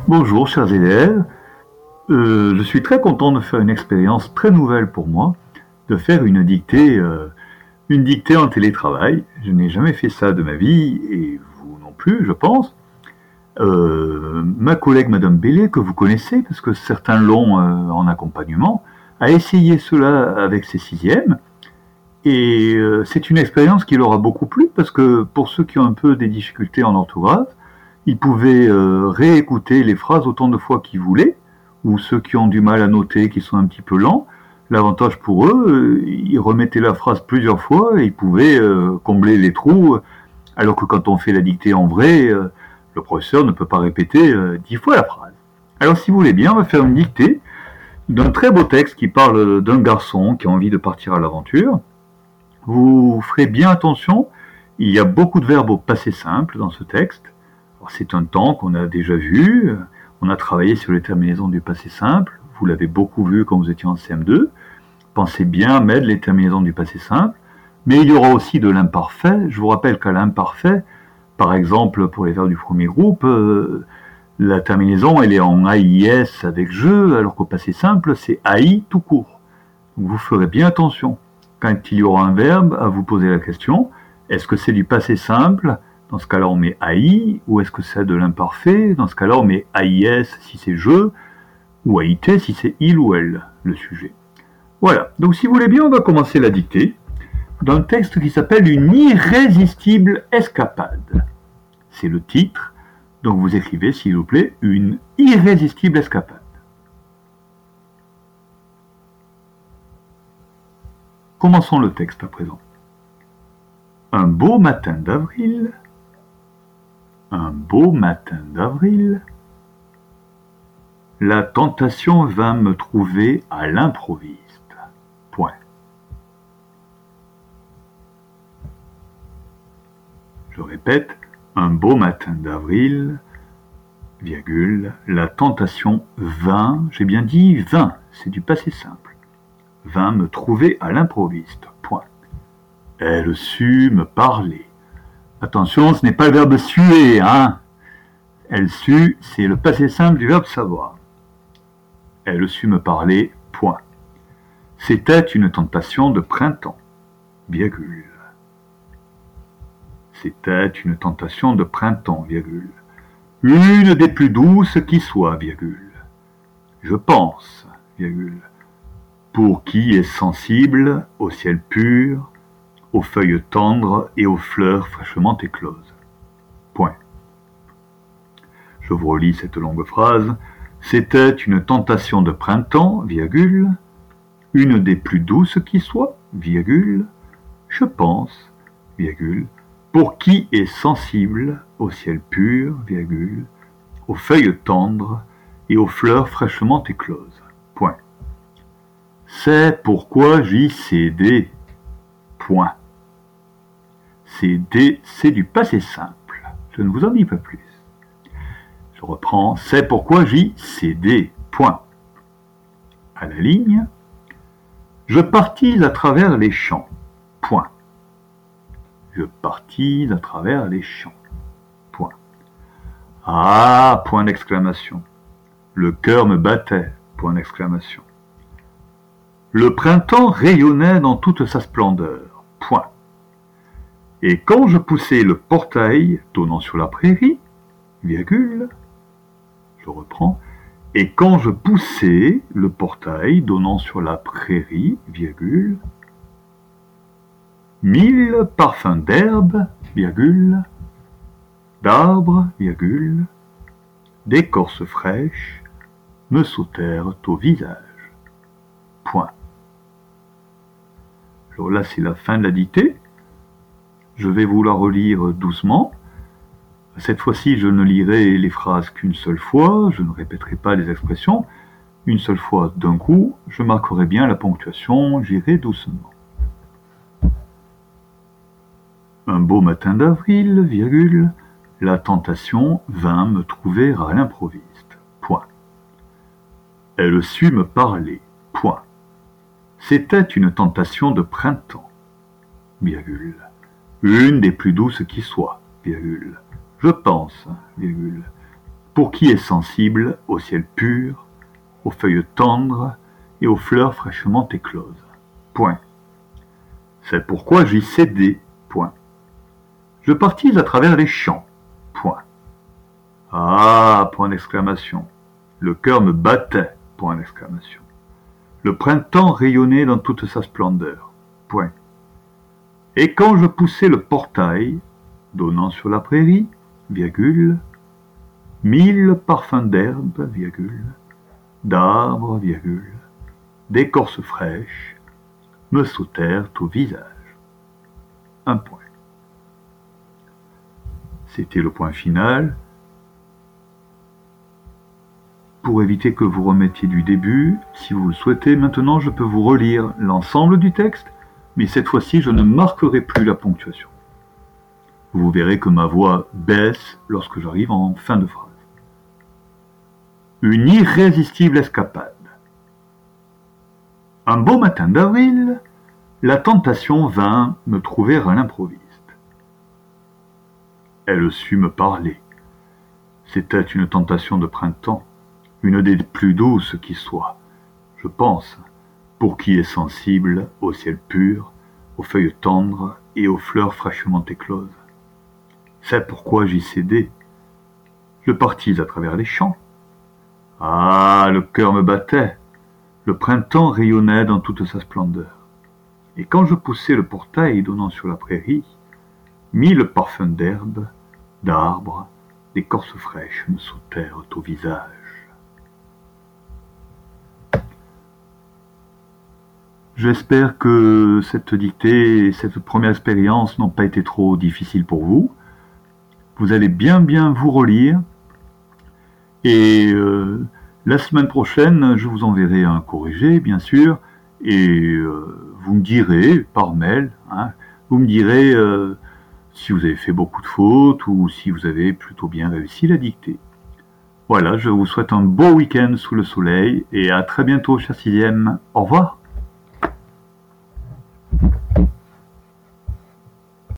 Bonjour chers élèves, je suis très content de faire une expérience très nouvelle pour moi, de faire une dictée en télétravail. Je n'ai jamais fait ça de ma vie, et vous non plus je pense. Ma collègue Madame Bellé, que vous connaissez, parce que certains l'ont en accompagnement, a essayé cela avec ses sixièmes, et c'est une expérience qui leur a beaucoup plu, parce que pour ceux qui ont un peu des difficultés en orthographe, ils pouvaient réécouter les phrases autant de fois qu'ils voulaient, ou ceux qui ont du mal à noter, qui sont un petit peu lents. L'avantage pour eux, ils remettaient la phrase plusieurs fois et ils pouvaient combler les trous, alors que quand on fait la dictée en vrai, le professeur ne peut pas répéter 10 fois la phrase. Alors si vous voulez bien, on va faire une dictée d'un très beau texte qui parle d'un garçon qui a envie de partir à l'aventure. Vous ferez bien attention, il y a beaucoup de verbes au passé simple dans ce texte. C'est un temps qu'on a déjà vu, on a travaillé sur les terminaisons du passé simple, vous l'avez beaucoup vu quand vous étiez en CM2. Pensez bien à mettre les terminaisons du passé simple, mais il y aura aussi de l'imparfait. Je vous rappelle qu'à l'imparfait, par exemple pour les verbes du premier groupe, la terminaison elle est en AIS avec je, alors qu'au passé simple c'est AI tout court. Donc vous ferez bien attention. Quand il y aura un verbe, à vous poser la question, est-ce que c'est du passé simple? Dans ce cas-là, on met AI, ou est-ce que c'est de l'imparfait? Dans ce cas-là, on met AIS si c'est je, ou AIT si c'est il ou elle, le sujet. Voilà, donc si vous voulez bien, on va commencer la dictée d'un texte qui s'appelle Une irrésistible escapade. C'est le titre, donc vous écrivez, s'il vous plaît, Une irrésistible escapade. Commençons le texte à présent. Un beau matin d'avril, la tentation vint me trouver à l'improviste. Point. Je répète, un beau matin d'avril, virgule, la tentation vint, j'ai bien dit vint, c'est du passé simple, vint me trouver à l'improviste. Point. Elle sut me parler. Attention, ce n'est pas le verbe suer, hein. Elle sut, c'est le passé simple du verbe savoir. Elle sut me parler, point. C'était une tentation de printemps, virgule. C'était une tentation de printemps, virgule. Une des plus douces qui soit, virgule. Je pense, virgule. Pour qui est sensible au ciel pur, aux feuilles tendres et aux fleurs fraîchement écloses. Point. Je vous relis cette longue phrase. C'était une tentation de printemps, virgule, une des plus douces qui soit, virgule, je pense, virgule, pour qui est sensible au ciel pur, virgule, aux feuilles tendres et aux fleurs fraîchement écloses. Point. C'est pourquoi j'y cédai. Point. Céder, c'est du passé simple. Je ne vous en dis pas plus. Je reprends, c'est pourquoi j'y cédai. Point. À la ligne, je partis à travers les champs. Point. Je partis à travers les champs. Point. Ah, point d'exclamation. Le cœur me battait. Point d'exclamation. Le printemps rayonnait dans toute sa splendeur. Point. Et quand je poussai le portail donnant sur la prairie, virgule, je reprends, et quand je poussai le portail donnant sur la prairie, virgule, 1000 parfums d'herbe, virgule, d'arbres, virgule, d'écorces fraîches me sautèrent au visage. Point. Alors là, c'est la fin de la dictée. Je vais vous la relire doucement. Cette fois-ci, je ne lirai les phrases qu'une seule fois, je ne répéterai pas les expressions. Une seule fois d'un coup, je marquerai bien la ponctuation, j'irai doucement. Un beau matin d'avril, virgule, la tentation vint me trouver à l'improviste. Point. Elle sut me parler. Point. C'était une tentation de printemps, virgule, une des plus douces qui soit, virgule. Je pense, virgule, pour qui est sensible au ciel pur, aux feuilles tendres et aux fleurs fraîchement écloses. Point. C'est pourquoi j'y cédai. Point. Je partis à travers les champs. Point. Ah, point d'exclamation. Le cœur me battait. Point d'exclamation. Le printemps rayonnait dans toute sa splendeur. Point. Et quand je poussai le portail, donnant sur la prairie, virgule, 1000 parfums d'herbe, virgule, d'arbres, virgule, d'écorces fraîches, me sautèrent au visage. Un point. C'était le point final. Pour éviter que vous remettiez du début, si vous le souhaitez, maintenant je peux vous relire l'ensemble du texte, mais cette fois-ci je ne marquerai plus la ponctuation. Vous verrez que ma voix baisse lorsque j'arrive en fin de phrase. Une irrésistible escapade. Un beau matin d'avril, la tentation vint me trouver à l'improviste. Elle sut me parler. C'était une tentation de printemps, une des plus douces qui soit, je pense, pour qui est sensible au ciel pur, aux feuilles tendres et aux fleurs fraîchement écloses. C'est pourquoi j'y cédai. Je partis à travers les champs. Ah, le cœur me battait. Le printemps rayonnait dans toute sa splendeur. Et quand je poussai le portail donnant sur la prairie, 1000 parfums d'herbe, d'arbres, d'écorces fraîches me sautèrent au visage. J'espère que cette dictée et cette première expérience n'ont pas été trop difficiles pour vous. Vous allez bien vous relire. Et la semaine prochaine, je vous enverrai un corrigé, bien sûr, et vous me direz par mail, vous me direz si vous avez fait beaucoup de fautes ou si vous avez plutôt bien réussi la dictée. Voilà, je vous souhaite un beau week-end sous le soleil et à très bientôt, cher 6e. Au revoir.